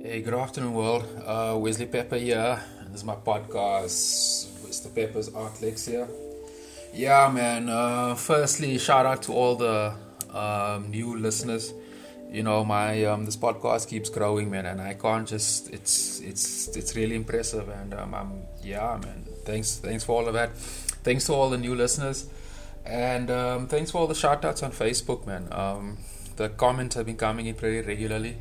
Hey, good afternoon, world. Wesley Pepper here. This is my podcast, Mr. Pepper's Art Lex here. Yeah, man. Firstly, shout out to all the new listeners. You know, my this podcast keeps growing, man, and I can't just. It's really impressive, and yeah, man. Thanks for all of that. Thanks to all the new listeners, and thanks for all the shout outs on Facebook, man. The comments have been coming in pretty regularly.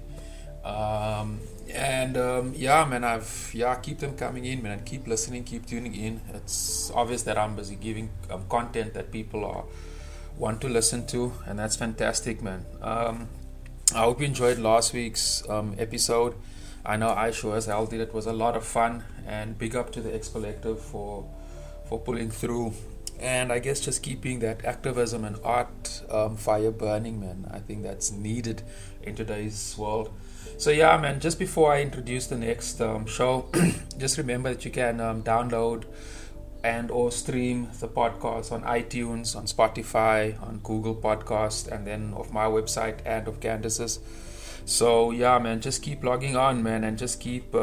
Yeah, man, keep them coming in, man, and keep listening, keep tuning in. It's obvious that I'm busy giving content that people want to listen to, and that's fantastic, man. I hope you enjoyed last week's episode. I know I sure as hell did. It was a lot of fun, and big up to the X Collective for pulling through. And I guess just keeping that activism and art fire burning, man. I think that's needed in today's world. So yeah, man, just before I introduce the next show, just remember that you can download and or stream the podcast on iTunes, on Spotify, on Google Podcast, and then of my website and of Candace's. So yeah, man, just keep logging on, man, and just keep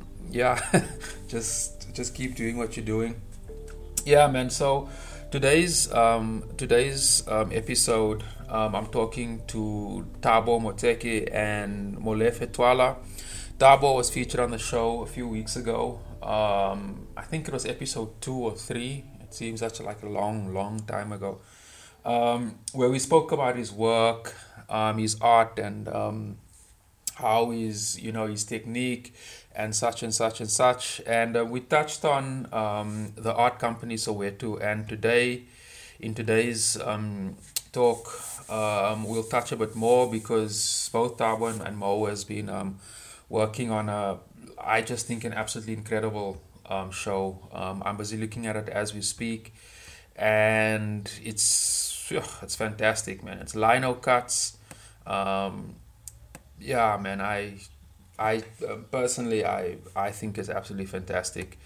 just keep doing what you're doing. Yeah, man. So today's episode, I'm talking to Thabo Moteki and Molefe Twala. Thabo was featured on the show a few weeks ago. I think it was episode 2 or 3. It seems such like a long time ago. Where we spoke about his work, his art, and how his technique and such and such and such. And we touched on the art company Soweto. And in today's talk, we'll touch a bit more because both Thabo and Mo has been working on I just think, an absolutely incredible show. I'm busy looking at it as we speak, and it's fantastic, man. It's lino cuts. Yeah, man. I personally, I think is absolutely fantastic.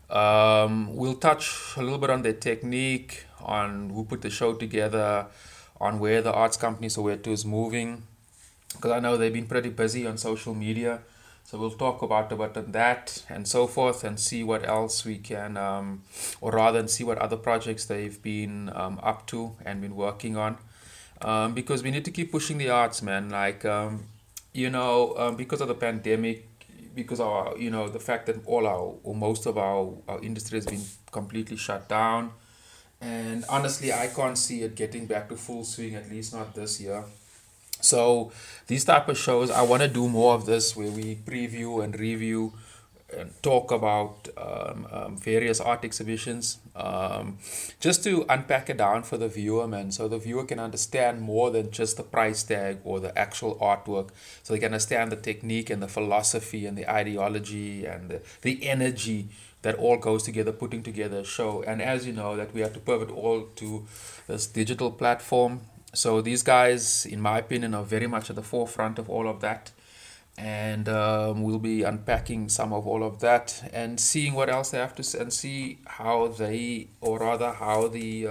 We'll touch a little bit on the technique, on who put the show together, on where the arts company Soweto is moving, because I know they've been pretty busy on social media. So we'll talk about that and so forth, and see what else we can, or rather, see what other projects they've been up to and been working on. Because we need to keep pushing the arts, man. Like, because of the pandemic, because of the fact that all our or most of our industry has been completely shut down, and honestly, I can't see it getting back to full swing, at least not this year. So these type of shows, I want to do more of this, where we preview and review and talk about various art exhibitions, just to unpack it down for the viewer, man, so the viewer can understand more than just the price tag or the actual artwork, so they can understand the technique and the philosophy and the ideology and the energy that all goes together, putting together a show. And as you know, that we have to pivot all to this digital platform. So these guys, in my opinion, are very much at the forefront of all of that, and we'll be unpacking some of all of that and seeing what else they have to and see how they, or rather how the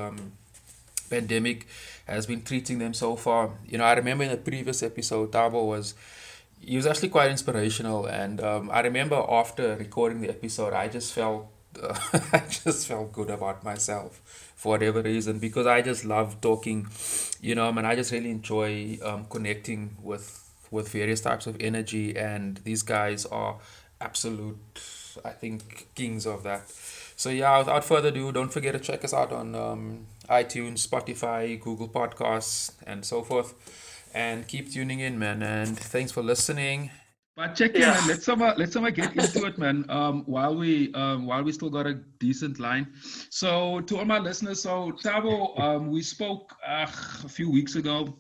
pandemic has been treating them so far. I remember in the previous episode, Thabo he was actually quite inspirational, and I remember after recording the episode, I just felt I just felt good about myself for whatever reason, because I just love talking, man. I just really enjoy connecting with various types of energy, and these guys are absolute, I think, kings of that. So yeah, without further ado, don't forget to check us out on iTunes, Spotify, Google Podcasts, and so forth. And keep tuning in, man. And thanks for listening. But check in, man. Let's get into it, man. While we still got a decent line. So to all my listeners, so Thabo, we spoke a few weeks ago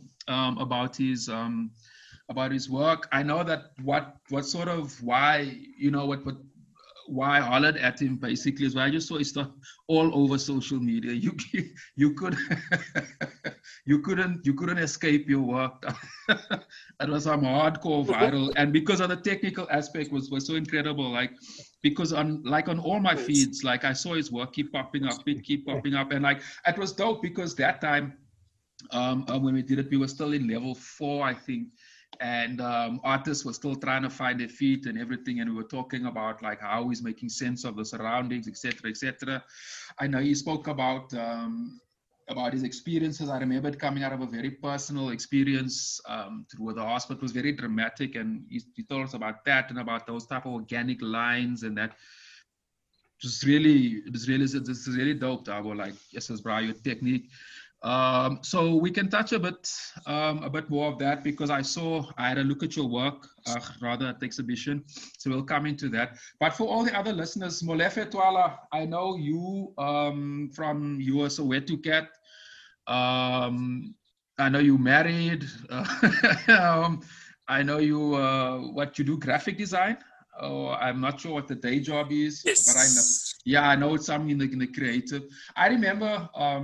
about his work. I know that what sort of why what why I hollered at him basically is why I just saw his stuff all over social media. You could you couldn't escape your work. It was some hardcore viral, and because of the technical aspect was so incredible. Like, because on all my feeds, like, I saw his work keep popping up, and like, it was dope because that time when we did it, we were still in level 4, I think. and artists were still trying to find their feet and everything. And we were talking about like how he's making sense of the surroundings, etc., etc. I know he spoke about his experiences. I remember it coming out of a very personal experience through the hospital. It was very dramatic, and he told us about that and about those type of organic lines, and that just really, this is really dope, Dabo. Like, yes, bro, your technique. So we can touch a bit more of that, because I had a look at your work, rather at the exhibition. So we'll come into that. But for all the other listeners, Molefe Twala, I know you from you are Soweto Cat. I know you married. I know you what you do, graphic design. Oh, I'm not sure what the day job is, Yes. But I know it's something in the creative. I remember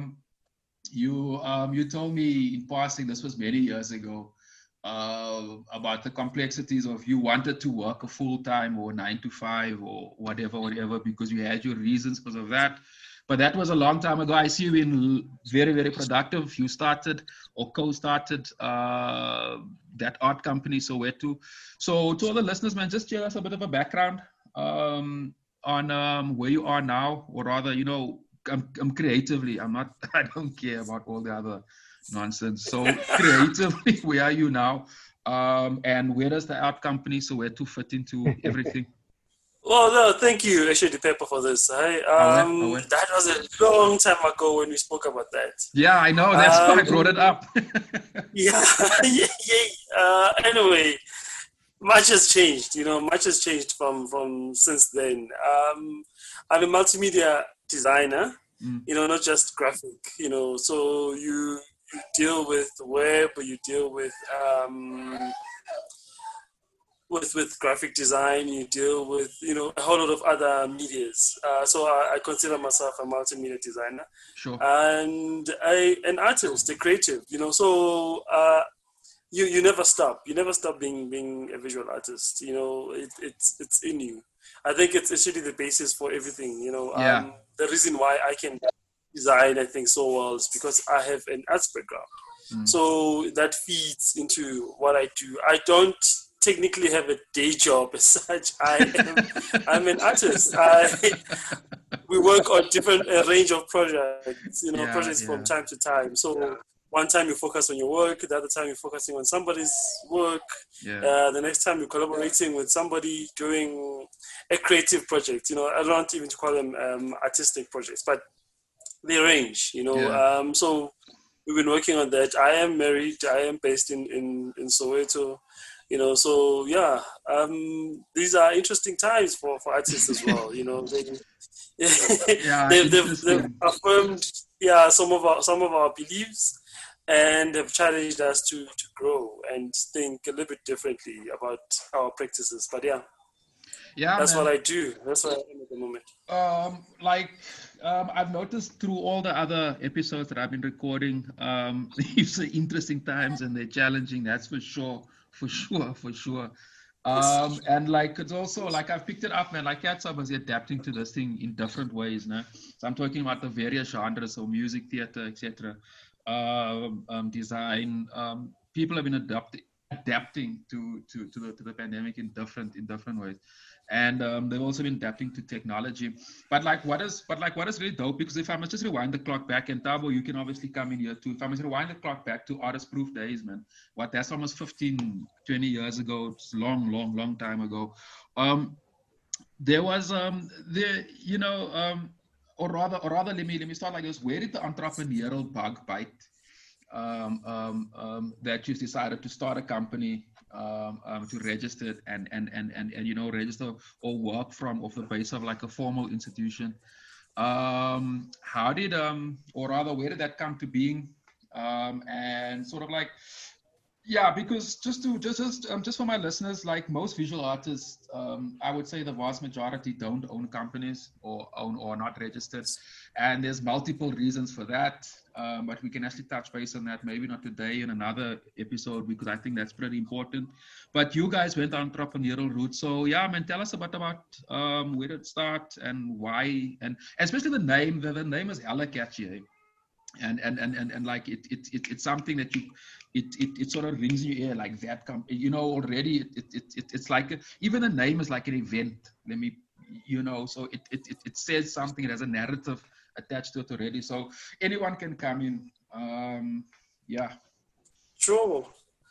you told me in passing, this was many years ago, about the complexities of you wanted to work a full time or 9 to 5 or whatever, because you had your reasons because of that. But that was a long time ago. I see you in very, very productive. You started or co-started that art company, Soweto. So to all the listeners, man, just give us a bit of a background on where you are now, or rather, I'm creatively. I don't care about all the other nonsense. So creatively, where are you now? And where does the art company Soweto fit into everything? Well, no, thank you, actually, Pepper, for this. That was a long time ago when we spoke about that. Yeah, I know. That's why I brought it up. Yeah. Anyway, much has changed. Much has changed from since then. I'm a multimedia designer. Not just graphic. So you deal with web, you deal with graphic design, you deal with, a whole lot of other medias. So I consider myself a multimedia designer. Sure. And an artist, a creative, so you never stop. You never stop being a visual artist. It's in you. I think it's really the basis for everything, Yeah. The reason why I can design, I think, so well is because I have an arts background. So that feeds into what I do. I don't technically have a day job as such. I'm an artist. We work on a range of projects, projects from time to time. So one time you focus on your work, the other time you're focusing on somebody's work. The next time you're collaborating with somebody doing a creative project. I don't even call them artistic projects, but they range, So we've been working on that. I am married. I am based in Soweto. So yeah, these are interesting times for artists as well. They've affirmed some of our beliefs, and have challenged us to grow and think a little bit differently about our practices. But that's what I do. That's what I am at the moment. I've noticed through all the other episodes that I've been recording, it's interesting times and they're challenging. That's for sure. And it's also I've picked it up, man. Katsab is adapting to this thing in different ways, no? So I'm talking about the various genres, so music, theater, etc., design. People have been adapting to the pandemic in different ways, and they've also been adapting to technology. But what is really dope, because if I must just rewind the clock back, and Tabo, you can obviously come in here too. If I must rewind the clock back to Artist Proof days, man, that's almost 15, 20 years ago. It's long time ago. There was or rather, let me start like this. Where did the entrepreneurial bug bite? That you decided to start a company, to register it and register or work off the base of a formal institution. How did or rather, where did that come to being? And sort of because just for my listeners, most visual artists, I would say the vast majority don't own companies or are not registered, and there's multiple reasons for that. But we can actually touch base on that, maybe not today, in another episode, because I think that's pretty important. But you guys went on entrepreneurial route, so tell us a bit about where did it start and why, and especially the name. The name is hella catchy. Eh? and like it's something that it sort of rings in your ear, like that already it's like even the name is like an event. So it says something. It has a narrative attached to it already, so anyone can come in. Yeah. Sure.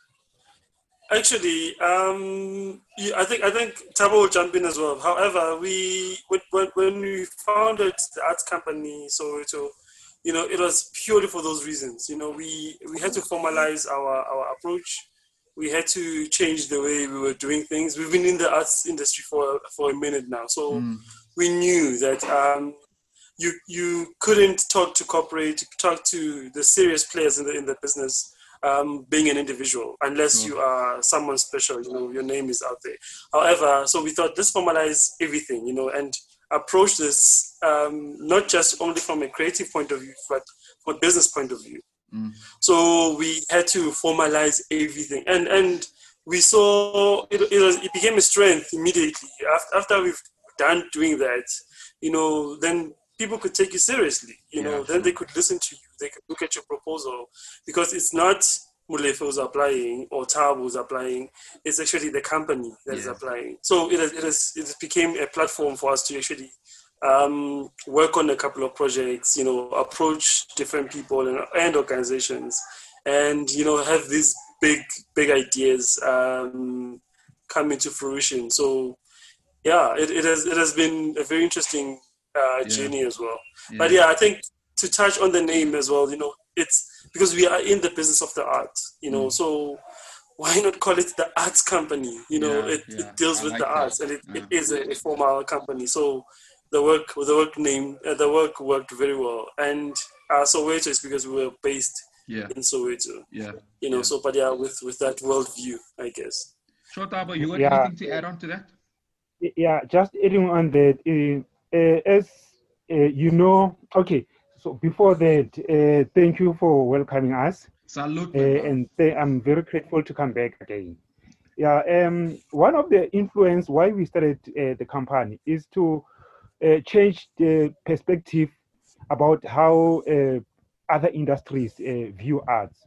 Actually, I think Tabo will jump in as well. However, when we founded the arts company, so it was purely for those reasons. We had to formalize our approach. We had to change the way we were doing things. We've been in the arts industry for a minute now, so we knew that you couldn't talk to corporate, talk to the serious players in the business, being an individual, unless you are someone special. Your name is out there. However, so we thought, let's formalize everything, and approach this not just only from a creative point of view, but from a business point of view. So we had to formalize everything, and we saw it became a strength immediately after we've done doing that. Then people could take you seriously. Then they could listen to you. They could look at your proposal, because it's not Molefe who's applying or Tabo who's applying. It's actually the company that is applying. So it became a platform for us to actually work on a couple of projects, approach different people and organizations, and have these big ideas come into fruition. So yeah, it has been a very interesting journey as well. But I think to touch on the name as well, it's because we are in the business of the art, so why not call it the arts company? It deals with the arts, and it is a formal company. So the work worked very well. And Soweto is because we were based in Soweto. So but with that worldview, I guess. Sure, Tabo, you got anything to add on to that? Yeah, just adding on that, as okay, so before that, thank you for welcoming us. Salute. And I'm very grateful to come back again. Yeah, one of the influence why we started the company is to change the perspective about how other industries view arts.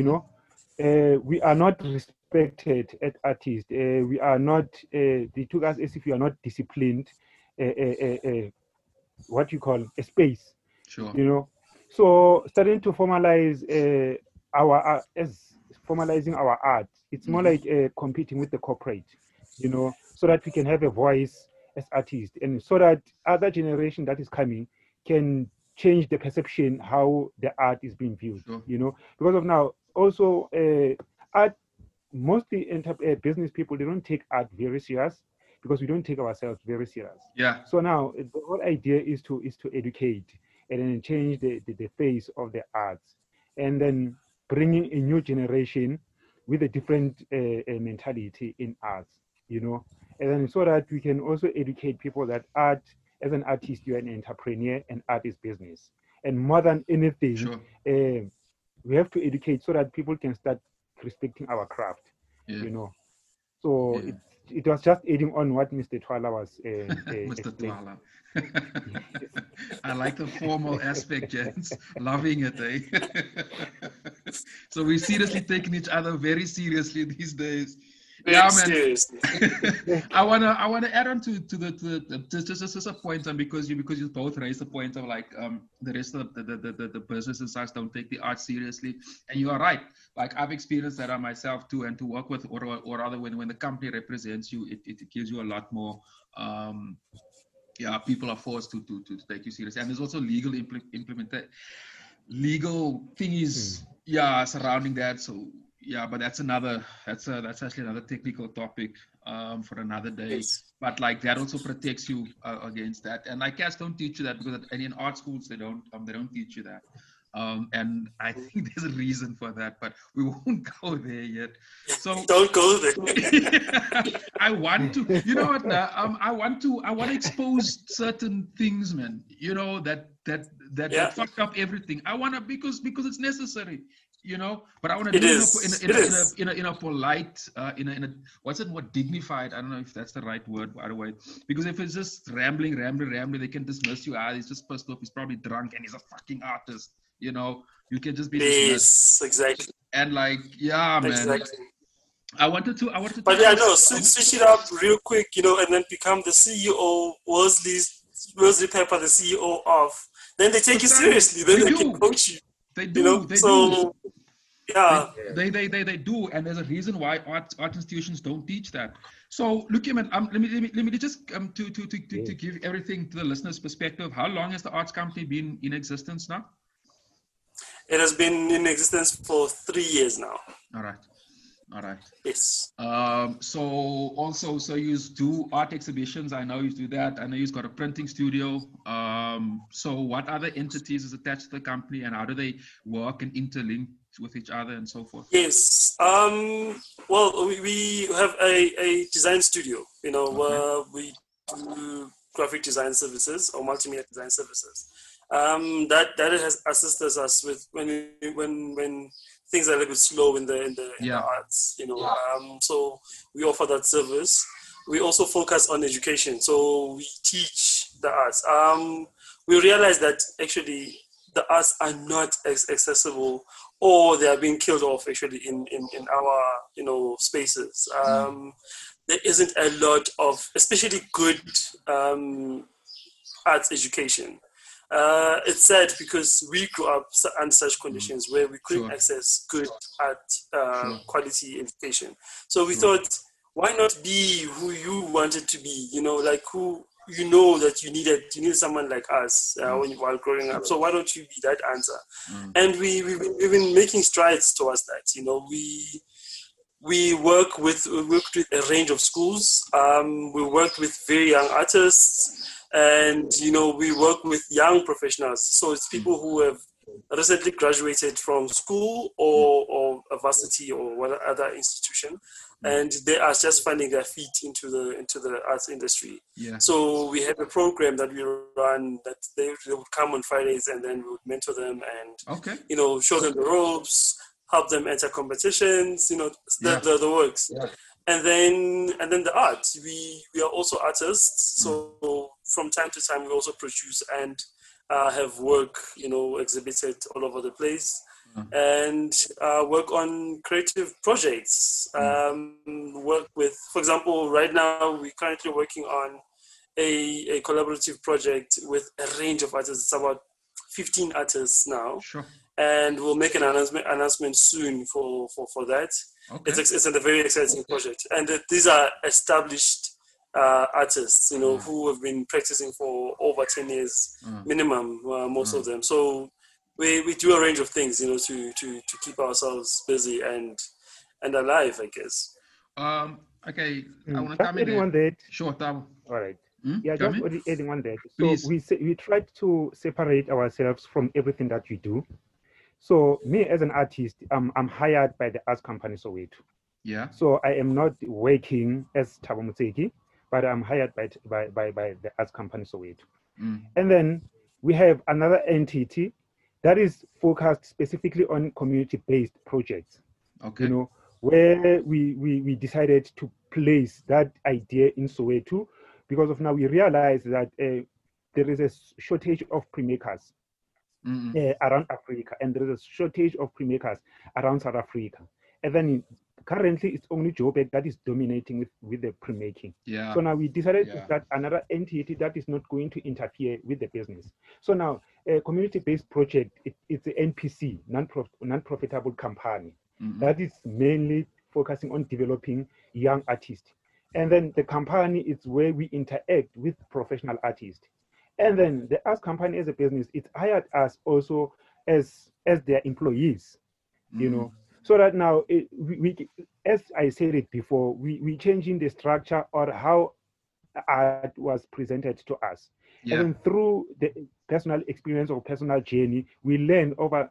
We are not respected as artists. We are not. They took us as if we are not disciplined. What you call a space. Sure. So starting to formalize formalizing our art. It's more like competing with the corporate. So that we can have a voice as artists, and so that other generation that is coming can change the perception how the art is being viewed. Sure. Because of now also art, mostly business people, they don't take art very serious, because we don't take ourselves very serious. Yeah. So now the whole idea is to educate and then change the face of the arts, and then bringing a new generation with a different mentality in arts, and then so that we can also educate people that art, as an artist, you're an entrepreneur, and art is business. And more than anything, Sure. We have to educate so that people can start respecting our craft. So it was just adding on what Mr. Twala was Mr. Twala. I like the formal aspect, gents. Loving it, eh? So we're seriously taking each other very seriously these days. Yeah, man. I wanna add on to just a point, and because you both raised the point of like the rest of the business and such don't take the art seriously, and you are right. Like I've experienced that on myself too, and to work with or rather when the company represents you, it gives you a lot more. People are forced to take you seriously, and there's also legal legal thingies surrounding that. So. Yeah, but that's actually another technical topic for another day. Yes. But like that also protects you against that. And like cats don't teach you that, because in art schools they don't teach you that. And I think there's a reason for that, but we won't go there yet. So don't go there. I want to, you know what? I want to expose certain things, man. That fucked up everything. I want to because it's necessary. But I want to do it in a polite, in a what's it more dignified? I don't know if that's the right word, by the way. Because if it's just rambling, they can dismiss you. He's just pissed off. He's probably drunk and he's a fucking artist. you can just be dismissed. Yes, exactly. And like, yeah, man. Exactly. I wanted to. But yeah, no, switch it up real quick, and then become the CEO, Worsley Pepper, the CEO of. Then they take you seriously. Then they can coach you. They do. They do. Yeah. They do, and there's a reason why art institutions don't teach that. So, look, man, let me just to give everything to the listeners' perspective. How long has the arts company been in existence now? It has been in existence for 3 years now. All right. Yes. So you do art exhibitions. I know you do that. I know you've got a printing studio. So what other entities is attached to the company, and how do they work and interlink with each other and so forth? Yes. Well, we have a design studio, where we do graphic design services or multimedia design services. That has assisted us with when things are a little bit slow in the arts, so we offer that service. We also focus on education, so we teach the arts. We realize that actually the arts are not as accessible, or they are being killed off actually in our spaces. There isn't a lot of especially good arts education. It's sad because we grew up under such conditions where we couldn't access good art quality education. So we thought, why not be who you wanted to be? Like who that you needed someone like us while growing up. So why don't you be that answer? And we've been making strides towards that. We worked with a range of schools. We worked with very young artists. And, we work with young professionals. So it's people who have recently graduated from school or a varsity or what other institution. And they are just finding their feet into the arts industry. Yeah. So we have a program that we run that they would come on Fridays, and then we would mentor them and, show them the ropes, help them enter competitions, the works. Yeah. And then the art. We are also artists, so from time to time we also produce and have work, exhibited all over the place, and work on creative projects. Work with, for example, right now we're currently working on a collaborative project with a range of artists. It's about 15 artists now. Sure. And we'll make an announcement soon for that. Okay. It's a very exciting project, and these are established artists, who have been practicing for over 10 years minimum, most of them. So we do a range of things, to keep ourselves busy and alive, I guess. Okay, I want to come in on that. Sure, Tabo. All right. Yeah, just adding on that. So we try to separate ourselves from everything that we do. So me as an artist, I'm hired by the arts company Soweto. Yeah. So I am not working as Thabo Motseki, but I'm hired by the arts company Soweto. And then we have another entity that is focused specifically on community-based projects. Okay. Where we decided to place that idea in Soweto because of now we realize that there is a shortage of printmakers. Around Africa, and there is a shortage of printmakers around South Africa. And then currently it's only Joburg that is dominating with the printmaking. Yeah. So now we decided to start another entity that is not going to interfere with the business. So now a community-based project, it's an NPC, non-profitable company, that is mainly focusing on developing young artists. And then the company is where we interact with professional artists. And then the arts company as a business, it's hired us also as their employees, so that now we as I said it before, we changing the structure or how art was presented to us. Yeah. And then through the personal experience or personal journey, we learn over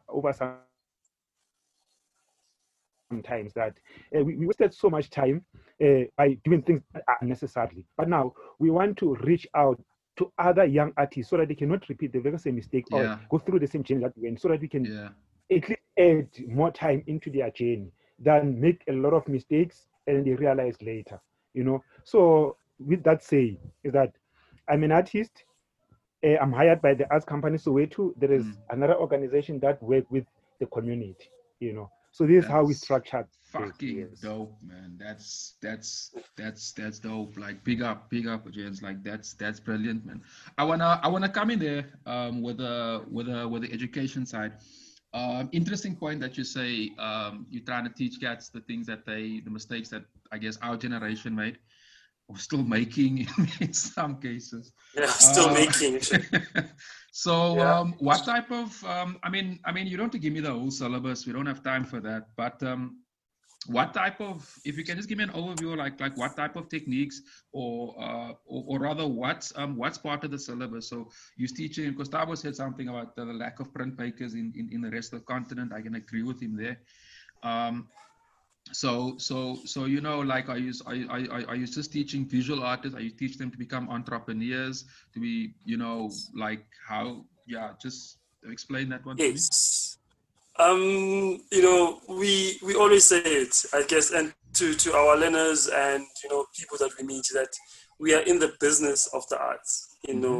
sometimes that we wasted so much time by doing things unnecessarily. But now we want to reach out to other young artists so that they cannot repeat the very same mistake or go through the same journey that we went, so that we can at least add more time into their journey than make a lot of mistakes and they realize later, So with that say, is that I'm an artist. I'm hired by the arts company Soweto. There is another organization that works with the community, So this is how we That's structured this. fucking Yes. dope, man. That's dope. Like big up, James. Like that's brilliant, man. I wanna come in there with the education side. Interesting point that you say you're trying to teach cats the things that the mistakes that I guess our generation made, or still making in some cases. Yeah, still making. So, Yeah. what type of? I mean, you don't have to give me the whole syllabus. We don't have time for that. But what type of? If you can just give me an overview, like what type of techniques, or rather, what's part of the syllabus? So, you're teaching. Gustavo said something about the lack of printmakers in the rest of the continent. I can agree with him there. So like, are you just teaching visual artists? Are you teaching them to become entrepreneurs? To be, like how? Yeah, just explain that one to me. Yes. We always say it, I guess, and to our learners and people that we meet, that we are in the business of the arts.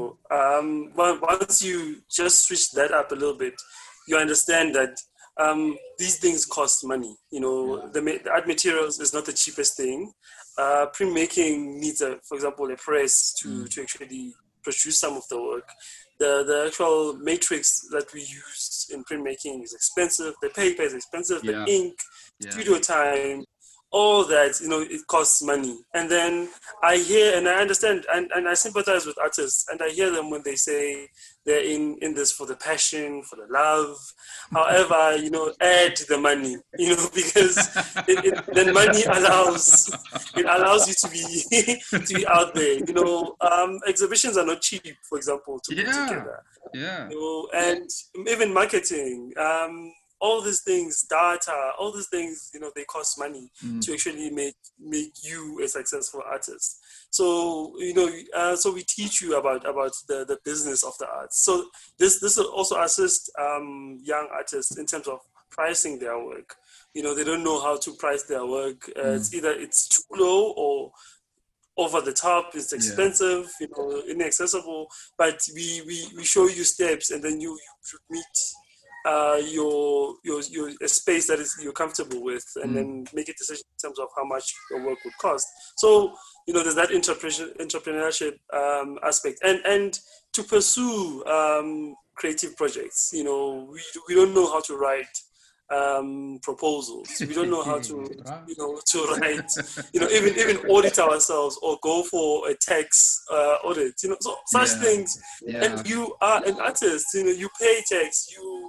But once you just switch that up a little bit, you understand that these things cost money. The art materials is not the cheapest thing. Printmaking needs, for example, a press to actually produce some of the work. The actual matrix that we use in printmaking is expensive. The paper is expensive. The ink, studio time, all that, it costs money. And then I hear and I understand and I sympathize with artists, and I hear them when they say they're in this for the passion, for the love. However, add the money, because then money allows you to be out there. Exhibitions are not cheap, for example, to put together. Yeah. And even marketing, all these things, data, all these things, they cost money to actually make you a successful artist. So, so we teach you about the business of the arts. So this will also assist young artists in terms of pricing their work. They don't know how to price their work. It's either it's too low or over the top, it's expensive, inaccessible. But we show you steps, and then you should meet your a space that is you're comfortable with, and then make a decision in terms of how much your work would cost. So there's that entrepreneurship aspect, and to pursue creative projects. We don't know how to write proposals. We don't know how to to write, even audit ourselves or go for a tax audit. So such things. And you are an artist. You pay tax.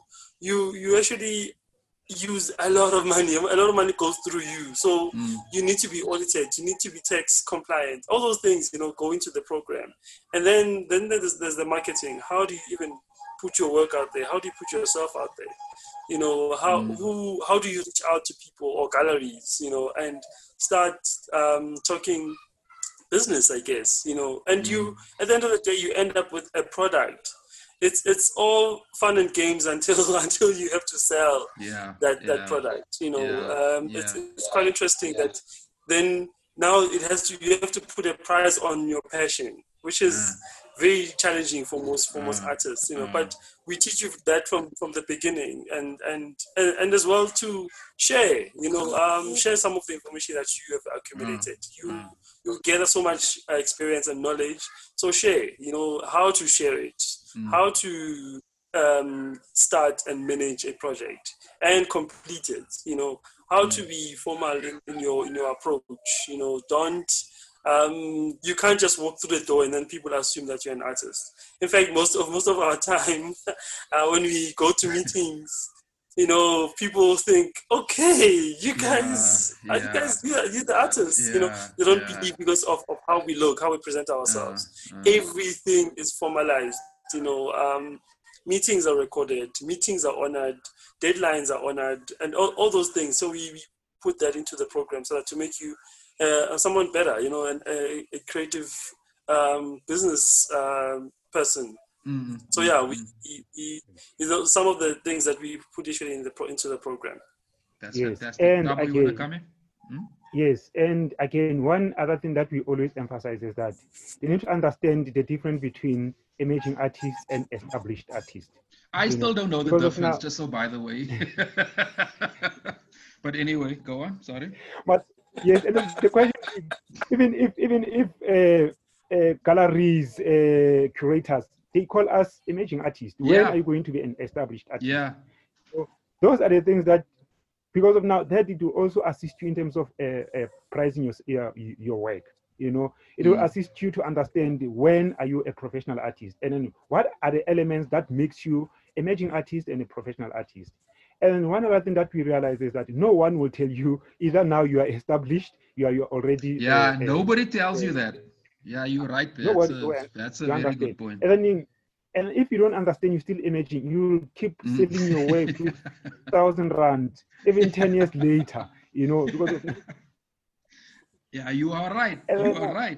You actually use a lot of money. A lot of money goes through you. So you need to be audited. You need to be tax compliant. All those things, go into the program. And then there's the marketing. How do you even put your work out there? How do you put yourself out there? How do you reach out to people or galleries? And start talking business, I guess. And you, at the end of the day, you end up with a product. It's all fun and games until you have to sell that product. It's quite interesting that then now you have to put a price on your passion, which is very challenging for most artists. But we teach you that from the beginning, and as well to share. Share some of the information that you have accumulated. You gather so much experience and knowledge. So share. How to share it. How to start and manage a project and complete it. How to be formal in your approach. Don't you can't just walk through the door and then people assume that you're an artist. In fact, most of our time when we go to meetings, people think, okay, you guys, you're the artists. They don't believe because of how we look, how we present ourselves. Everything is formalized. Meetings are recorded, meetings are honored, deadlines are honored, and all those things. So we put that into the program so that to make you someone better, and a creative business person. So we some of the things that we put into the program. That's fantastic. And Gabo, you want to come in? Yes, and again, one other thing that we always emphasize is that you need to understand the difference between emerging artists and established artists. I still don't know the because of difference, now. just so by the way. But anyway, go on. Sorry. But yes, and the question is, even if galleries, curators, they call us emerging artists. When Yeah. are you going to be an established artist? Yeah. So those are the things that, because of now, that it will also assist you in terms of pricing your work. You know, it will assist you to understand when are you a professional artist, and then what are the elements that makes you emerging artist and a professional artist. And one other thing that we realize is that no one will tell you either now you are established, you're already. Yeah, nobody tells you that. Yeah, you're right. That's a very good point. And if you don't understand, you're still emerging. You keep selling your way to 1,000 rand, even 10 years later. You know, because of. Yeah, you are right. You are right.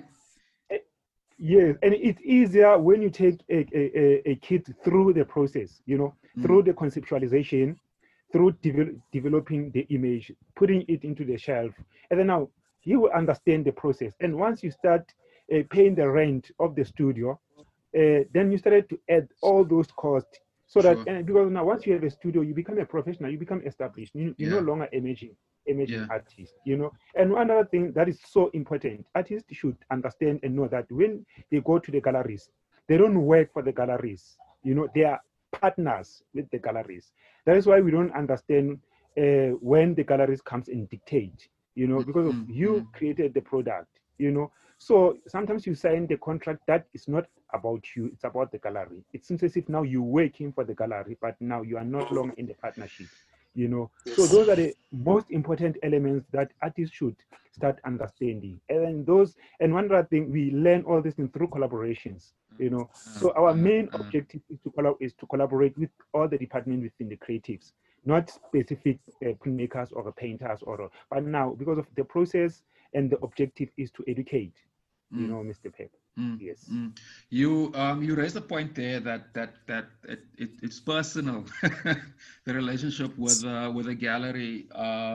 Yes, and it's easier when you take a kid through the process. You know, through the conceptualization, through developing the image, putting it into the shelf, and then now he will understand the process. And once you start paying the rent of the studio, then you started to add all those costs, so that because now once you have a studio, you become a professional, you become established. You're no longer emerging artist. You know, and one other thing that is so important, artists should understand and know that when they go to the galleries, they don't work for the galleries. You know, they are partners with the galleries. That is why we don't understand when the galleries comes and dictate, you know, because of you created the product, you know. So sometimes you sign the contract that is not about you, it's about the gallery. It seems as if now you're working for the gallery, but now you are no longer in the partnership, you know. So those are the most important elements that artists should start understanding. And one other thing, we learn all this through collaborations, you know. So our main objective is to collaborate with all the departments within the creatives, not specific printmakers or painters, but now because of the process and the objective is to educate, you know, Mr. Pep. Yes. You raised a point there that it's personal, the relationship with a gallery.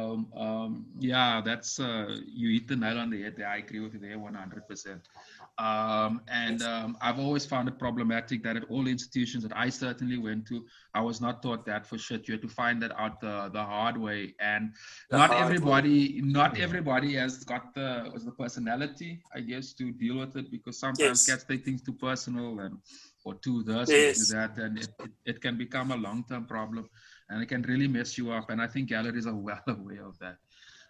Yeah, that's you hit the nail on the head there. I agree with you there 100%. I've always found it problematic that at all institutions that I certainly went to, I was not taught that for shit. You had to find that out the hard way, and not everybody has got the personality, I guess, to deal with it, because sometimes cats take things too personal or too this or too that, and it can become a long-term problem, and it can really mess you up. And I think galleries are well aware of that.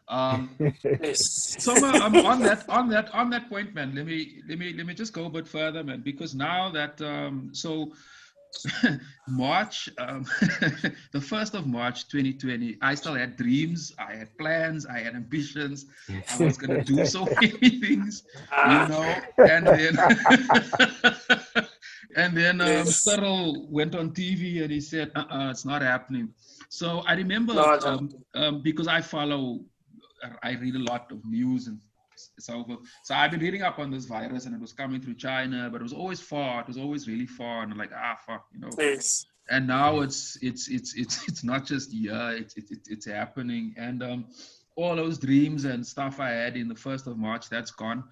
So on that point, man, let me just go a bit further, man, because now that March, the 1st of March 2020, I still had dreams, I had plans, I had ambitions. I was gonna do so many things, you know, and then Cyril went on TV and he said, it's not happening. So I remember because I read a lot of news and so forth. So I've been reading up on this virus, and it was coming through China, but it was always far. It was always really far, and I'm like, fuck, you know. Yes. And now it's not just it's happening, and all those dreams and stuff I had in the 1st of March, that's gone.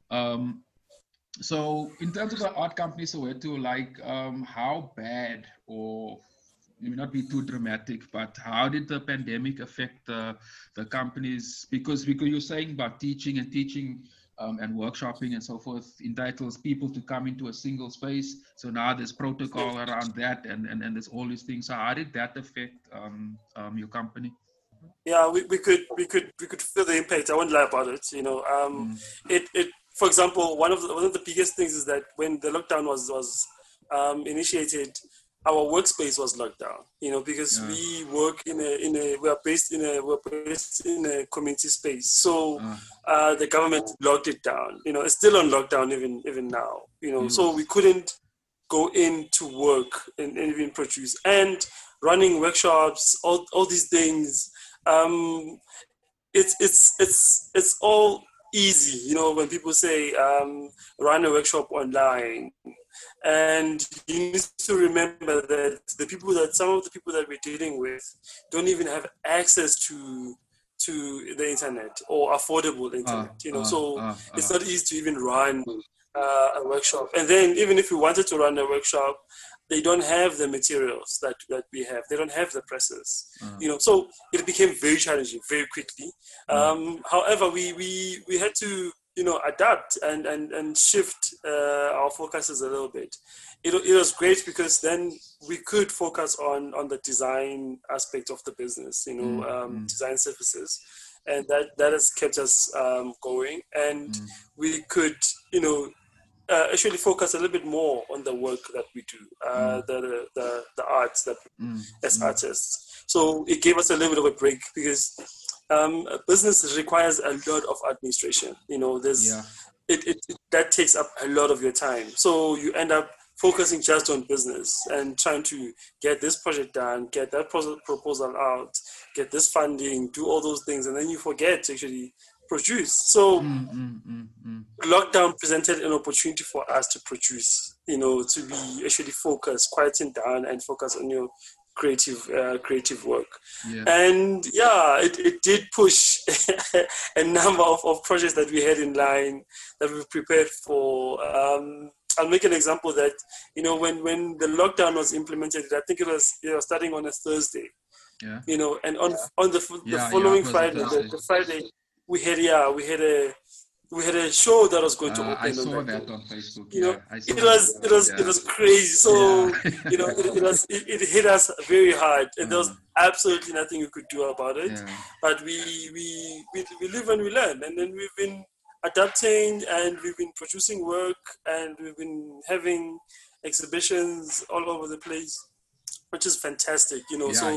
So in terms of the art company Soweto, like how bad, or it may not be too dramatic, but how did the pandemic affect the companies? Because you're saying about teaching and workshopping and so forth entitles people to come into a single space. So now there's protocol around that, and there's all these things. So how did that affect your company? Yeah, we could feel the impact. I won't lie about it. You know, it for example, one of the biggest things is that when the lockdown was initiated, our workspace was locked down, you know, because we work we're based in a community space. So the government locked it down. You know, it's still on lockdown even now, you know, so we couldn't go in to work and even produce, and running workshops, all these things. It's all easy, you know, when people say run a workshop online. And you need to remember that some of the people that we're dealing with don't even have access to to the internet or affordable internet, so it's not easy to even run a workshop. And then even if we wanted to run a workshop, they don't have the materials that we have. They don't have the presses, so it became very challenging very quickly. However, we had to, adapt and shift our focuses a little bit. It was great because then we could focus on the design aspect of the business, design services, and that has kept us going. And we could, actually focus a little bit more on the work that we do, the arts that as artists. So it gave us a little bit of a break because a business requires a lot of administration. That takes up a lot of your time. So you end up focusing just on business and trying to get this project done, get that proposal out, get this funding, do all those things, and then you forget to actually produce. So lockdown presented an opportunity for us to produce, to be actually focused, quieting down and focus on your creative work. And it did push a number of projects that we had in line that we prepared for. I'll make an example that, when the lockdown was implemented, I think it was starting on a Thursday, and on the following Friday, the Friday, we had a show that was going to open. I saw that on Facebook. It was crazy. So it hit us very hard, and there was absolutely nothing we could do about it. But we live and we learn, and then we've been adapting, and we've been producing work, and we've been having exhibitions all over the place, which is fantastic, And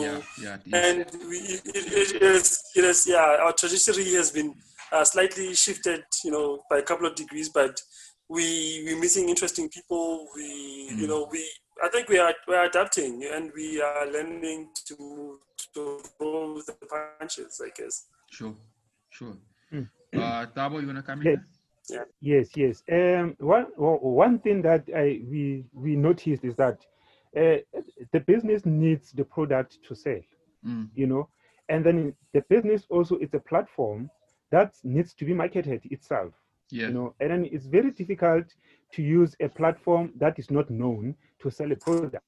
our trajectory has been slightly shifted, by a couple of degrees, but we're meeting interesting people. I think we're adapting, and we are learning to roll with the punches, I guess. Sure. Tabo, you wanna come in? Yes. One thing that we noticed is that the business needs the product to sell, and then the business also is a platform that needs to be marketed itself, and then it's very difficult to use a platform that is not known to sell a product.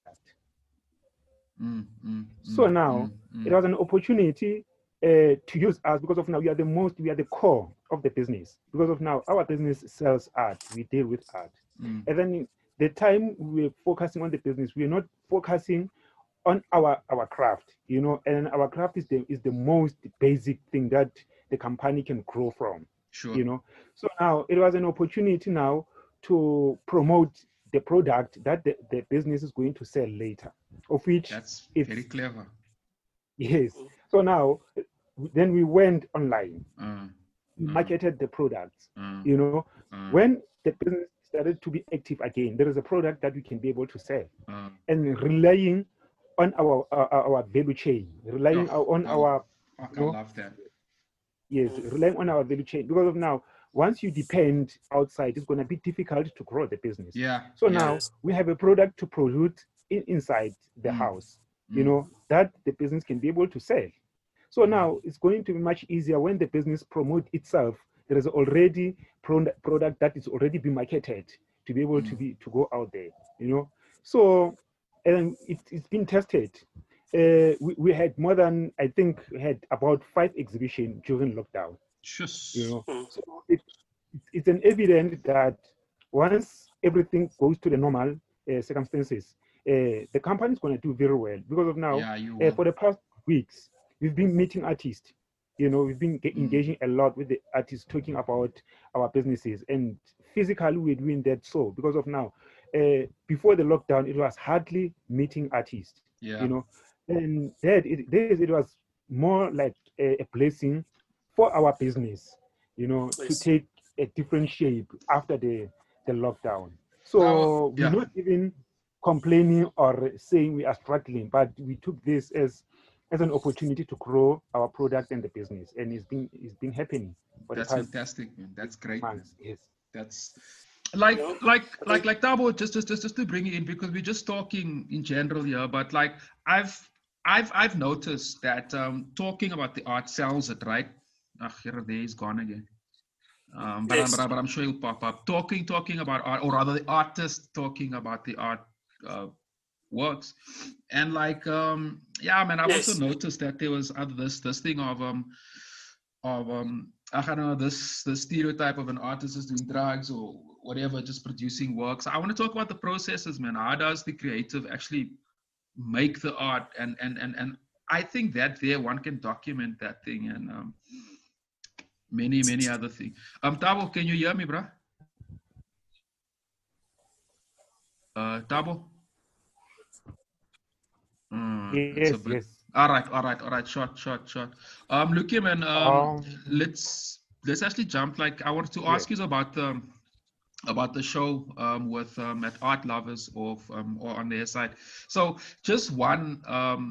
So now it was an opportunity to use us because of now we are the core of the business, because of now our business sells art, we deal with art, and then the time we're focusing on the business, we're not focusing on our craft, and our craft is the most basic thing that the company can grow from, So now it was an opportunity now to promote the product that the business is going to sell later, of which that's very clever. Yes. So now, then we went online, marketed the products. When the business started to be active again, there is a product that we can be able to sell, and relying on our value chain, relying on our. I love that. Yes, relying on our value chain, because of now, once you depend outside, it's going to be difficult to grow the business. So now we have a product to produce inside the house, that the business can be able to sell. So now it's going to be much easier when the business promotes itself. There is already product that is already been marketed to be able to go out there, So, and it's been tested. We had more than, I think, we had about 5 exhibitions during lockdown. So it's an evidence that once everything goes to the normal circumstances, the company is going to do very well, because of now, for the past weeks, we've been meeting artists. We've been engaging a lot with the artists, talking about our businesses, and physically we're doing that. So because of now, before the lockdown, it was hardly meeting artists, and that it was more like a blessing for our business, to take a different shape after the lockdown. So we're not even complaining or saying we are struggling, but we took this as an opportunity to grow our product and the business, and it's been happening. That's fantastic, man. That's great. Yes. That's like Tabo, just to bring it in, because we're just talking in general here, but like I've I've noticed that talking about the art sells it, right? Here he's gone again. But I'm sure he'll pop up. Talking about art, or rather the artist talking about the art works. And like yeah, man, I've also noticed that there was this thing of I don't know, this stereotype of an artist is doing drugs or whatever, just producing works. I want to talk about the processes, man. How does the creative actually make the art? And I think that there one can document that thing, and many other things. Tabo, can you hear me, bro? Tabo? Yes, yes. All right. Short. Look here, man. Let's actually jump. Like, I wanted to ask you about the show with at Art Lovers or on their side. So just one.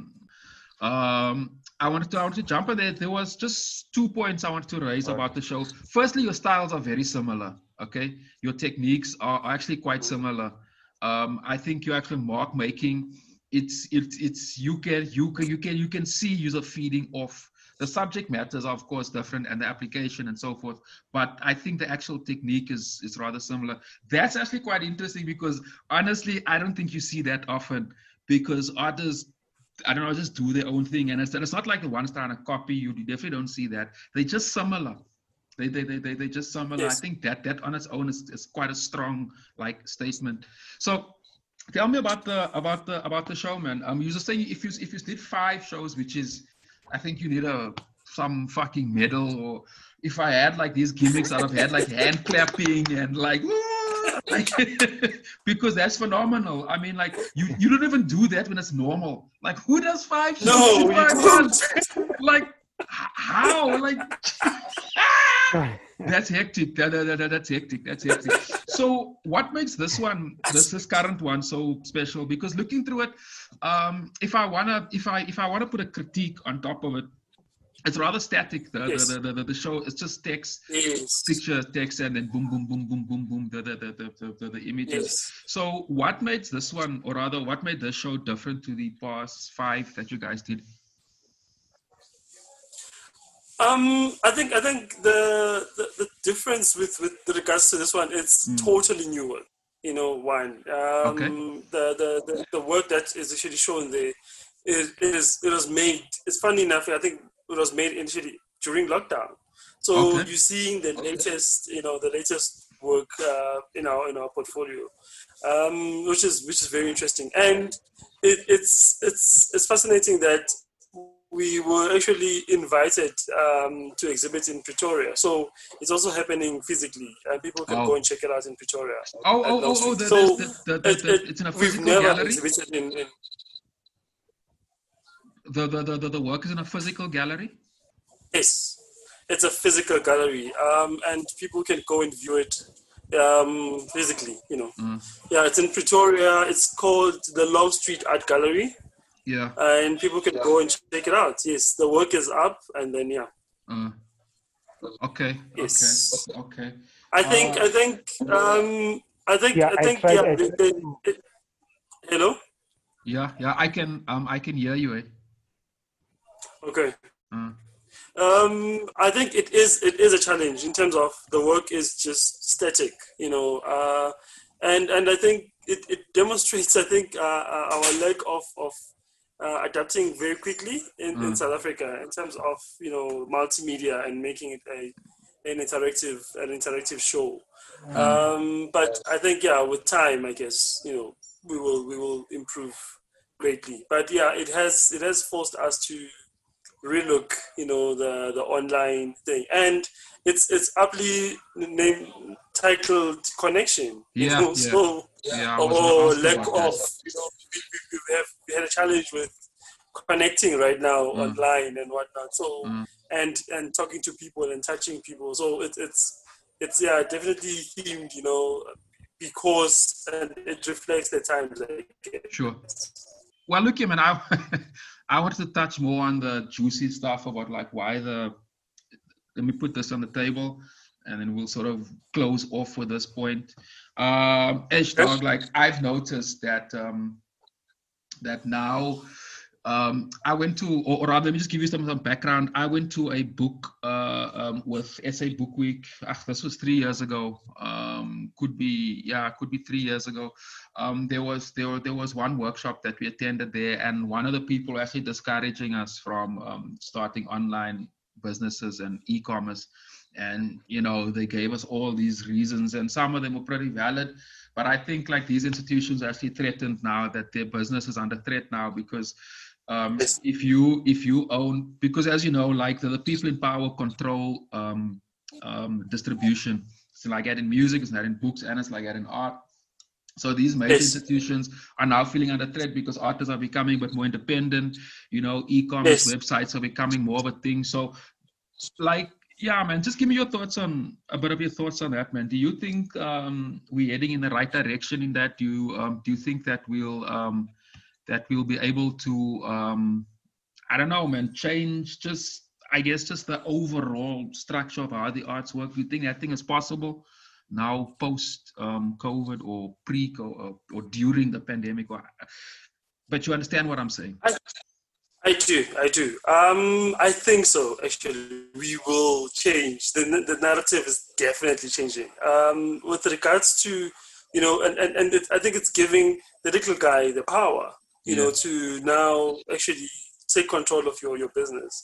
I wanted to jump on there. There was just 2 points I wanted to raise about the show. Firstly, your styles are very similar. Okay, your techniques are actually quite similar. I think you actually mark making. It's you can see user feeding off. The subject matters are of course different, and the application and so forth, but I think the actual technique is rather similar. That's actually quite interesting, because honestly I don't think you see that often, because artists, I don't know, just do their own thing, and it's not like the one's trying to copy. You definitely don't see that. They're just similar. They just similar. Yes. I think that on its own is quite a strong like statement. So tell me about the show, man. You were saying if you did 5 shows, which is, I think you need some fucking medal, or if I had like these gimmicks, I'd have had like hand clapping and like because that's phenomenal. I mean, like you don't even do that when it's normal. Like, who does 5 shows? No, 5 months? Like, how? Like, that's hectic. That's hectic. So what makes this current one so special? Because looking through it, if I wanna put a critique on top of it, it's rather static. The show, it's just text, picture, text, and then boom, the images. Yes. So what makes this one, or rather, what made this show different to the past 5 that you guys did? I think the difference with regards to this one, it's totally new work. You know, one. Okay. The work that is actually shown there, it was made. It's funny enough, I think it was made initially during lockdown. So you're seeing the latest work in our portfolio, which is very interesting, and it's fascinating that we were actually invited to exhibit in Pretoria. So it's also happening physically, and people can go and check it out in Pretoria. It's in a physical gallery? Exhibited in the work is in a physical gallery? Yes, it's a physical gallery, and people can go and view it physically, you know. Yeah, it's in Pretoria. It's called the Long Street Art Gallery. Yeah. And people can go and check it out. Yes, the work is up, and then Okay. Yes. Okay. I think. Hello. Yeah. I can hear you. Eh? Okay. I think it is a challenge in terms of the work is just static, you know, and I think it demonstrates, I think, our lack of adapting very quickly in South Africa in terms of, you know, multimedia and making it an interactive show. But I think, with time, I guess, you know, we will improve greatly. But it has forced us to relook, you know, the online thing, and it's aptly titled Connection. You know? So lack of, you know, we had a challenge with connecting right now online and whatnot. So and talking to people and touching people. So it's definitely themed, you know, because it reflects the times. Sure. Well, look, man, I wanted to touch more on the juicy stuff about like why let me put this on the table, and then we'll sort of close off with this point. H-Dog, like I've noticed that that now I went to, or rather, let me just give you some background. I went to a book with SA Book Week. This was 3 years ago. Could be 3 years ago. There was one workshop that we attended there, and one of the people were actually discouraging us from starting online businesses and e-commerce. And they gave us all these reasons, and some of them were pretty valid. But I think like these institutions are actually threatened now, that their business is under threat now, because if you own, because as you know, like the people in power control distribution. It's like that in music, it's not in books, and it's like that in art. So these major institutions are now feeling under threat because artists are becoming a bit more independent. E-commerce websites are becoming more of a thing. So like, yeah, man, just give me a bit of your thoughts on that, man. Do you think we're heading in the right direction in that? Do you think that we'll be able to, I don't know, man, change just the overall structure of how the arts work? Do you think that thing is possible now post COVID or pre-COVID or during the pandemic? But you understand what I'm saying? I do. I think so, actually. We will change. The narrative is definitely changing. With regards to, I think it's giving the little guy the power, to now actually take control of your business.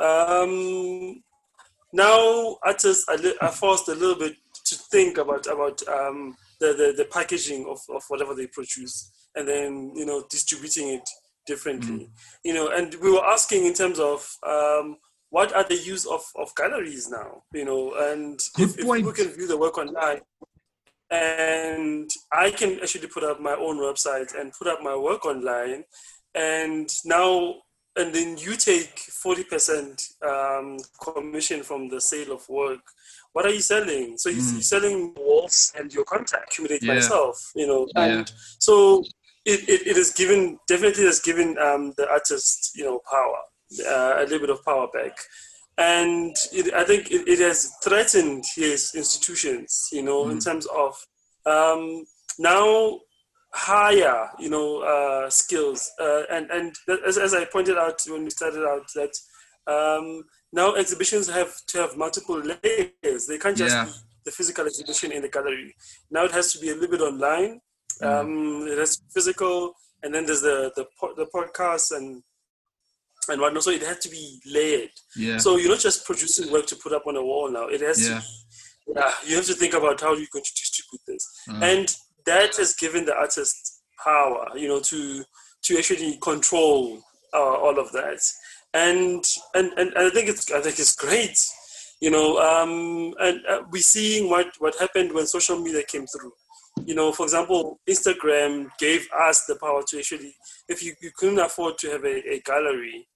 Now artists are forced a little bit to think about the packaging of whatever they produce, and then, distributing it differently. And we were asking in terms of what are the use of galleries now, and if people can view the work online, and I can actually put up my own website and put up my work online, and then you take 40% commission from the sale of work. What are you selling? So you're selling walls and your content, accumulate myself, and so it has given the artist, power, a little bit of power back. And I think it has threatened his institutions, in terms of now higher, skills. And as I pointed out when we started out, that now exhibitions have to have multiple layers. They can't just be the physical exhibition in the gallery. Now it has to be a little bit online. It has to be physical, and then there's the podcast and whatnot. So it has to be layered. So you're not just producing work to put up on a wall now. It has to be, you have to think about how you're going to distribute this. And that has given the artist power, to actually control all of that. And I think it's great, and we're seeing what happened when social media came through. For example, Instagram gave us the power to actually, if you couldn't afford to have a gallery,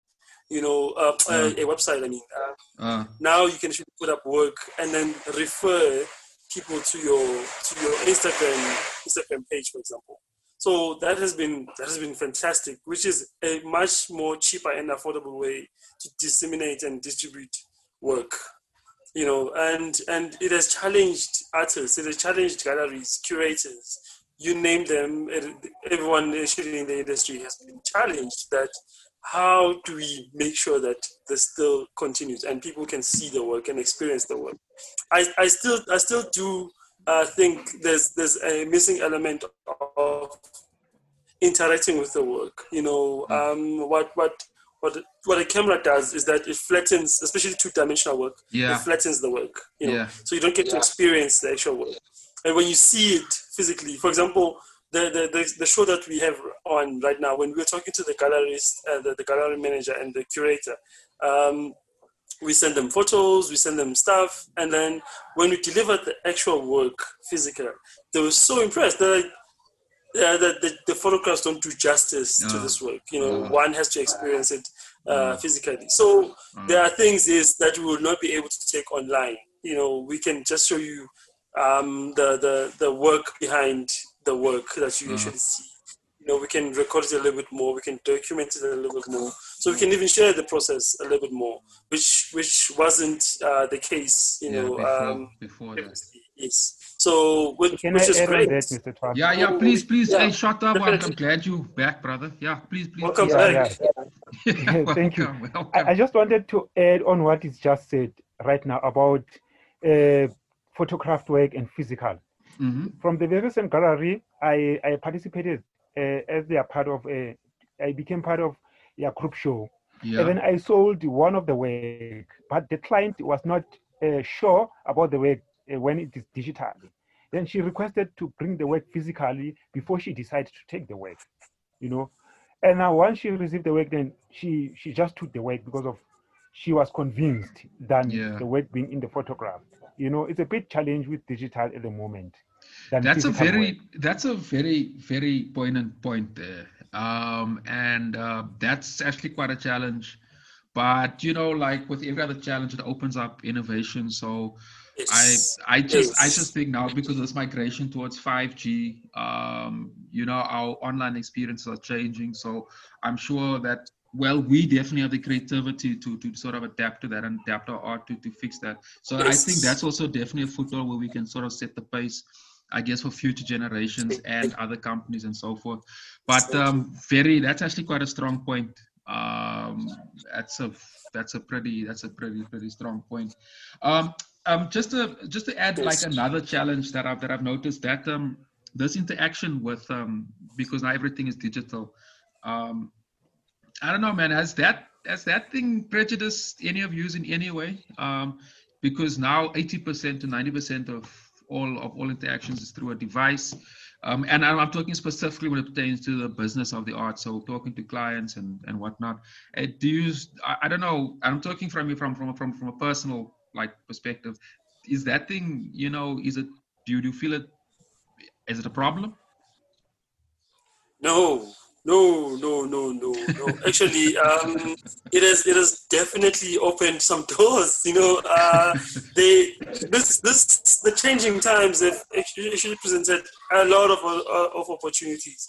a website, now you can actually put up work and then refer people to your Instagram page, for example. So that has been fantastic, which is a much more cheaper and affordable way to disseminate and distribute work. And it has challenged artists, it has challenged galleries, curators, you name them. Everyone actually in the industry has been challenged that how do we make sure that this still continues and people can see the work and experience the work. I still do think there's a missing element of interacting with the work. What a camera does is that it flattens, especially two-dimensional work. It flattens the work. So you don't get to experience the actual work. And when you see it physically, for example, the show that we have on right now, when we're talking to the gallerist, the gallery manager and the curator, we send them photos, we send them stuff, and then when we delivered the actual work physically, they were so impressed. They're like, the photographs don't do justice to this work. One has to experience it physically. So there are things that we will not be able to take online. We can just show you the work behind the work that you usually see. We can record it a little bit more. We can document it a little bit more. So we can even share the process a little bit more, which wasn't the case, before that. Yes. So, which Can I is add great. on that, Mr. Twan? Yeah, please. Yeah, Hey, shut up. I'm definitely. glad you back, brother. Yeah, please. Welcome Yeah, back. yeah. Thank you. Welcome. I just wanted to add on what is just said right now about photographed work and physical. Mm-hmm. From the very recent gallery, I participated as they are part of I became part of a group show. Yeah. And then I sold one of the work, but the client was not sure about the work when it is digital. Then she requested to bring the work physically before she decided to take the work, you know. And now once she received the work, then she just took the work because of she was convinced than Yeah. the work being in the photograph. You know, it's a big challenge with digital at the moment. Than That's a physical very work. very poignant point there. And that's actually quite a challenge. But like with every other challenge, it opens up innovation. So Yes. I just think now, because of this migration towards 5G, our online experiences are changing. So I'm sure that, well, we definitely have the creativity to sort of adapt to that and adapt our art to fix that. So I think that's also definitely a foothold where we can sort of set the pace, I guess, for future generations and other companies and so forth. But that's actually quite a strong point. That's a pretty strong point. Just to add like another challenge that I've noticed, that this interaction with because now everything is digital. I don't know, man. Has that thing prejudiced any of you in any way? Because now 80% to 90% of all interactions is through a device. And I'm talking specifically when it pertains to the business of the art, so talking to clients and whatnot. I don't know. I'm talking from a personal perspective. Is that thing, is it? Do you feel it? Is it a problem? No. Actually, it has definitely opened some doors. The changing times have actually presented a lot of opportunities.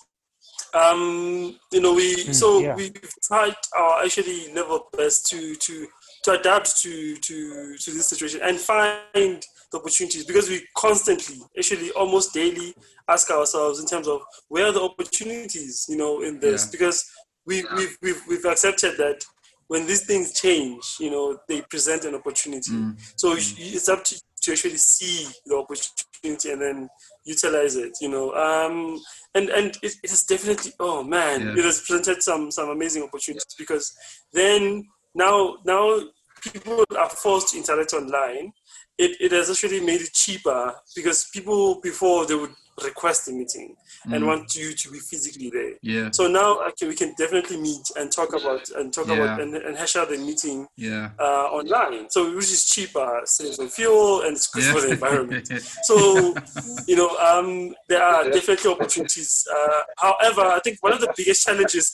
We've tried our actually level best to adapt to this situation and find the opportunities, because we constantly, actually almost daily, ask ourselves in terms of where are the opportunities, in this, because we've accepted that when these things change, they present an opportunity. So it's up to actually see the opportunity and then utilize it, and it has definitely, it has presented some amazing opportunities, because then now people are forced to interact online. It has actually made it cheaper, because people before, they would request a meeting and want you to be physically there. Yeah. So now we can definitely meet and talk about and hash out the meeting online. So which is cheaper, saves on fuel, and it's good for the environment. So there are definitely opportunities. However, I think one of the biggest challenges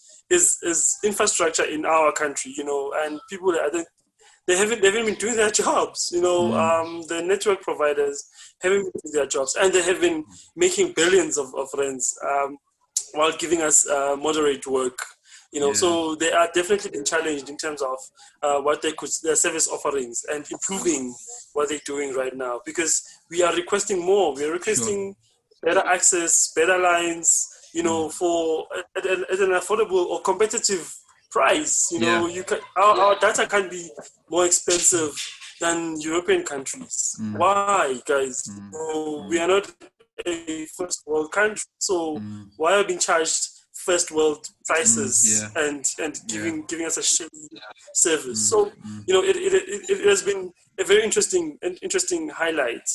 is infrastructure in our country. And people, they haven't been doing their jobs. The network providers haven't been doing their jobs, and they have been making billions of rands while giving us moderate work. So they are definitely been challenged in terms of their service offerings and improving what they're doing right now, because we are requesting more. We are requesting better access, better lines, for at an affordable or competitive price. Our data can be more expensive than European countries. Why, guys? We are not a first world country, so why are we being charged first world prices and giving us a shitty service? So it has been a very interesting highlight,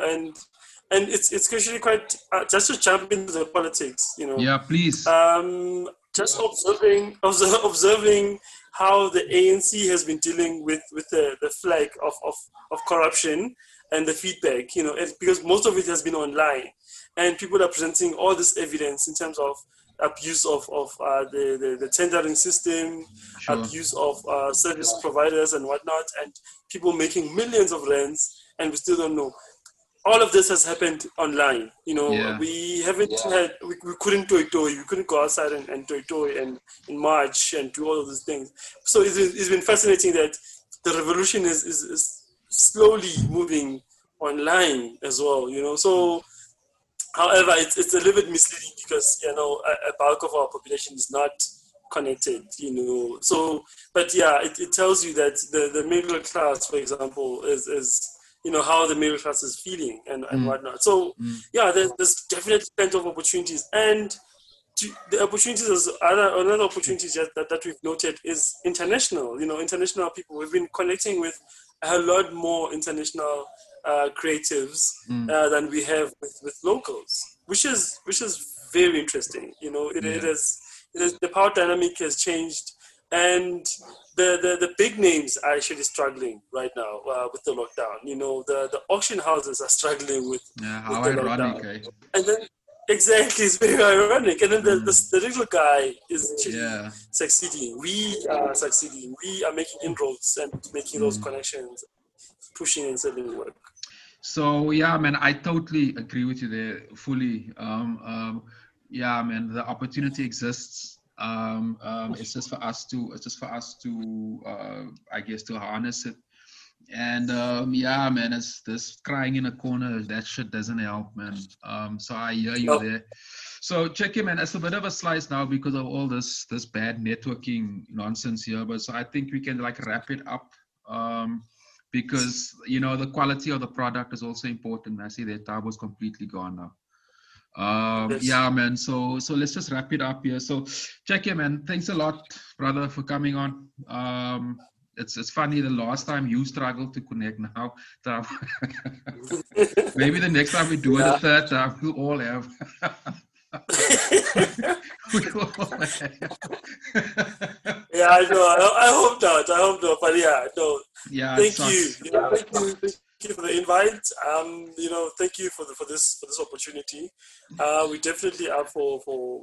and it's actually quite just to jump into the politics, Yeah, please. Just observing how the ANC has been dealing with the flag of corruption and the feedback, because most of it has been online, and people are presenting all this evidence in terms of abuse of the tendering system, abuse of service providers and whatnot, and people making millions of rands, and we still don't know. All of this has happened online. We haven't we couldn't toy. We couldn't go outside and toy and in March and do all of these things. So it's been fascinating that the revolution is slowly moving online as well, So, however, it's a little bit misleading because, a bulk of our population is not connected, So, but yeah, it tells you that the middle class, for example, is how the middle class is feeling and whatnot. So, yeah, there's definitely plenty of opportunities. And the opportunities, another opportunity that we've noted is international. International people. We've been connecting with a lot more international creatives than we have with locals, which is very interesting. It is the power dynamic has changed, and the big names are actually struggling right now with the lockdown. The auction houses are struggling with how with the ironic, lockdown. eh? And then exactly, it's very ironic. And then the little guy is actually succeeding. We are succeeding. We are making inroads and making those connections, pushing and selling work. So yeah, man, I totally agree with you there fully. Yeah, man, the opportunity exists. It's just for us to I guess to harness it. And yeah, man, it's this crying in a corner, that shit doesn't help, man. So I hear you there. So check it, man. It's a bit of a slice now because of all this bad networking nonsense here. But so I think we can like wrap it up. Because the quality of the product is also important. I see that Tabo's completely gone now. Yeah, man. So let's just wrap it up here. So check it, man. Thanks a lot, brother, for coming on. It's funny, the last time you struggled to connect, now maybe the next time we do it, the third time, we'll all have. Yeah, I know. I hope not. But yeah, no. Yeah. Thank you. Thank you for the invite. Thank you for this opportunity. We definitely are for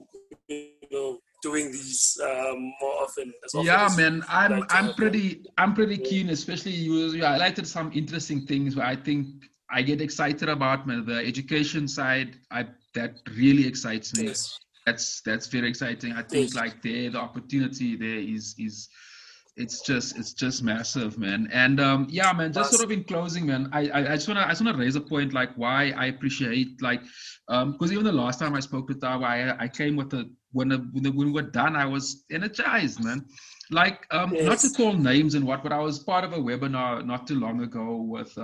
doing these more often. Yeah, man. I'm pretty keen, especially you highlighted some interesting things where I think I get excited about, man. The education side, that really excites me. Yes. That's very exciting. I think like the opportunity there is it's just massive, man. And yeah, man, just sort of in closing, man, I just wanna raise a point like why I appreciate like because even the last time I spoke with Tabo, I came with when we were done, I was energized, man. Like not to call names and but I was part of a webinar not too long ago with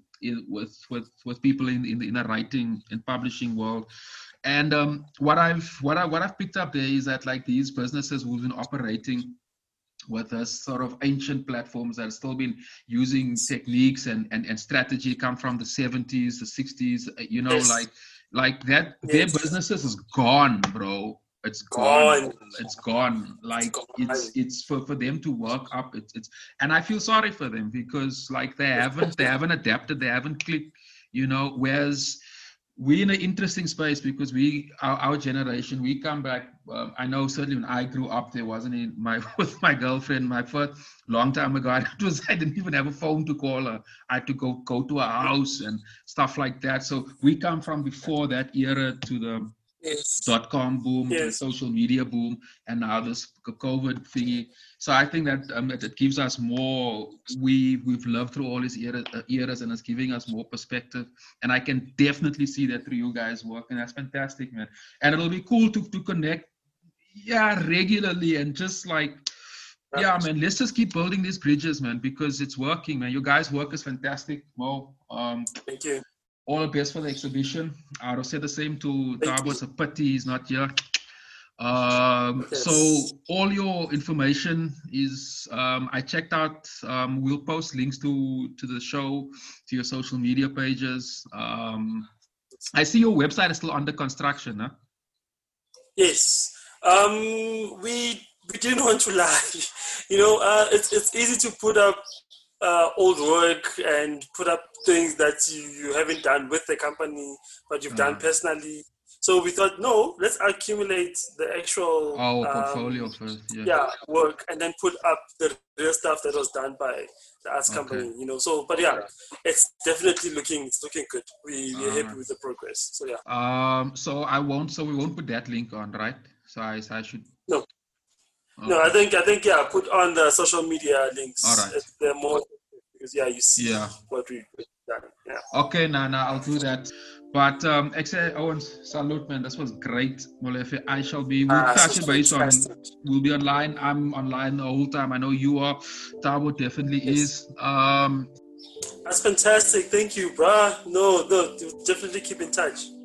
people in the writing and publishing world. And what I've picked up there is that like these businesses who've been operating with us sort of ancient platforms that have still been using techniques and strategy come from the 70s, the 60s, like that, their businesses is gone, bro. It's gone. It's gone. Like it's for them to work up. It's and I feel sorry for them because like they haven't adapted, they haven't clicked, whereas we're in an interesting space because our generation, we come back. I know certainly when I grew up, there wasn't with my girlfriend, my first long time ago, I didn't even have a phone to call her. I had to go to her house and stuff like that. So we come from before that era to the .com boom, the social media boom, and now this COVID thingy. So I think that it gives us more. We've lived through all these eras, and it's giving us more perspective. And I can definitely see that through you guys' work, and that's fantastic, man. And it'll be cool to connect, regularly, and just like, man, let's just keep building these bridges, man, because it's working, man. You guys' work is fantastic. Well, thank you. All the best for the exhibition. I would say the same to Tabo. It's a pity he's not here. So all your information is, I checked out, we'll post links to the show, to your social media pages. I see your website is still under construction, huh? Yes. We didn't want to lie. It's easy to put up old work and put up things that you haven't done with the company, but you've done personally. So we thought, no, let's accumulate the actual portfolio first. Work, and then put up the real stuff that was done by the arts company. So, but it's definitely looking good. We're happy with the progress. So So we won't put that link on, right? So I should. No. Okay. No, I think put on the social media links. All right. They're more because you see what we've done. Yeah. Yeah. Okay, I'll do that. But XA Owens, salute, man. This was great, Molefe. We'll touch base on. We'll be online. I'm online the whole time. I know you are. Tabo definitely is. That's fantastic. Thank you, bruh. No, definitely keep in touch.